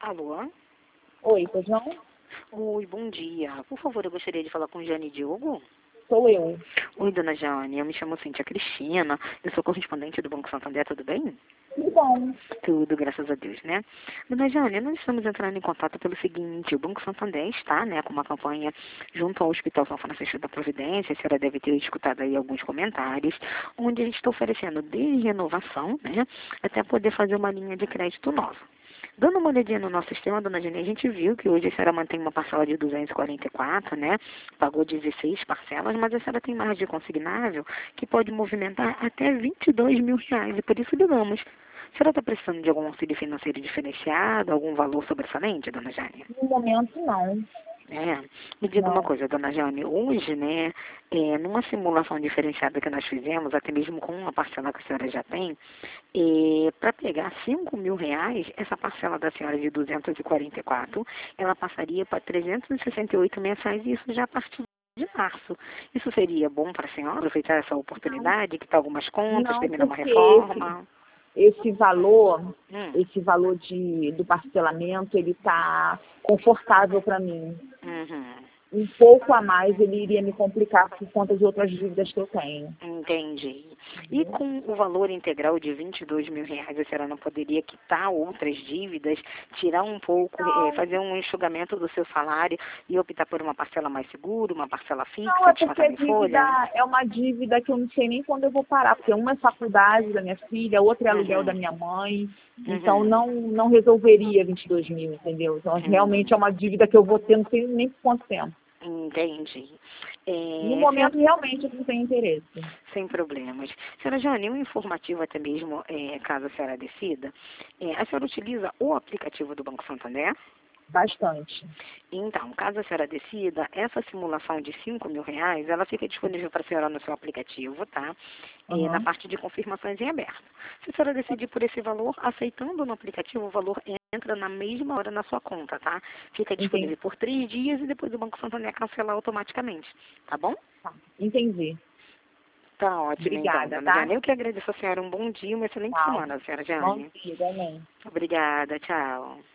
Alô? Oi, pois não? Oi, bom dia. Por favor, eu gostaria de falar com Jane Diogo. Sou eu. Oi, dona Jane, eu me chamo Cíntia Cristina, eu sou correspondente do Banco Santander, tudo bem? Tudo bom. Tudo, graças a Deus, né? Dona Jane, nós estamos entrando em contato pelo seguinte, o Banco Santander está, né, com uma campanha junto ao Hospital São Francisco da Providência, a senhora deve ter escutado aí alguns comentários, onde a gente está oferecendo desde renovação, né, até poder fazer uma linha de crédito nova. Dando uma olhadinha no nosso sistema, dona Jane, a gente viu que hoje a senhora mantém uma parcela de 244, né? Pagou 16 parcelas, mas a senhora tem margem de consignável que pode movimentar até R$ 22.000. E por isso ligamos. A senhora está precisando de algum auxílio financeiro diferenciado, algum valor sobressalente, dona Jane? No momento, não. Me diga uma Não. coisa, dona Jane, hoje, né, numa simulação diferenciada que nós fizemos, até mesmo com uma parcela que a senhora já tem, para pegar R$ 5.000, essa parcela da senhora de 244, ela passaria para 368 mensais, e isso já a partir de março. Isso seria bom para a senhora aproveitar essa oportunidade, quitar algumas contas, Não, terminar uma porque reforma? esse valor, Hum, do parcelamento, ele está confortável para mim. uhum. Um pouco a mais ele iria me complicar por conta de outras dívidas que eu tenho. Entendi. E com o valor integral de R$ 22.000, a senhora não poderia quitar outras dívidas, tirar um pouco, fazer um enxugamento do seu salário e optar por uma parcela mais segura, uma parcela Não, fixa, é porque a descontada em dívida folha? é uma dívida que eu não sei nem quando eu vou parar, porque uma é faculdade da minha filha, outra é aluguel da Uhum, minha mãe, então uhum, não resolveria 22 mil, entendeu? Então realmente é uhum. uma dívida que eu vou ter, não sei nem por quanto tempo. Entendi. No Senhora, momento realmente eu não tenho interesse. sem problemas. Senhora Jane, um informativo até mesmo, caso a senhora decida, a senhora utiliza o aplicativo do Banco Santander? Bastante. Então, caso a senhora decida, essa simulação de R$ 5.000, ela fica disponível para a senhora no seu aplicativo, tá? Na Aham. parte de confirmações em aberto. Se a senhora decidir por esse valor, aceitando no aplicativo, o valor entra na mesma hora na sua conta, tá? Fica Entendi. disponível por 3 dias e depois o Banco Santander cancela automaticamente, tá bom? Tá. Entendi. Tá ótimo, então, Obrigada, dona tá? Jane. Eu que agradeço a senhora. Um bom dia, uma excelente Tchau. semana, senhora Bom Jane. dia, também. Obrigada, tchau.